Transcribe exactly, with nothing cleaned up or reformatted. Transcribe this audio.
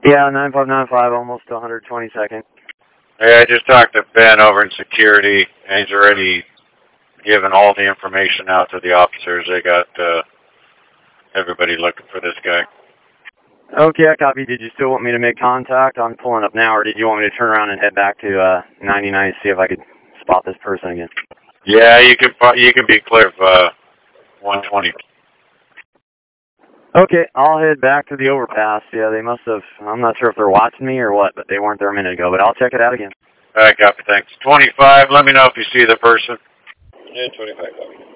Yeah, nine five nine five, almost to one hundred twenty-second. Hey, I just talked to Ben over in security, and he's already given all the information out to the officers. They got uh, everybody looking for this guy. Okay, I copy. Did you still want me to make contact? I'm pulling up now, or did you want me to turn around and head back to uh, ninety-nine to see if I could spot this person again? Yeah, you can you can be clear of uh, one twenty. Okay, I'll head back to the overpass. Yeah, they must have, I'm not sure if they're watching me or what, but they weren't there a minute ago, but I'll check it out again. All right, copy, thanks. twenty-five, let me know if you see the person. Yeah, twenty-five, copy.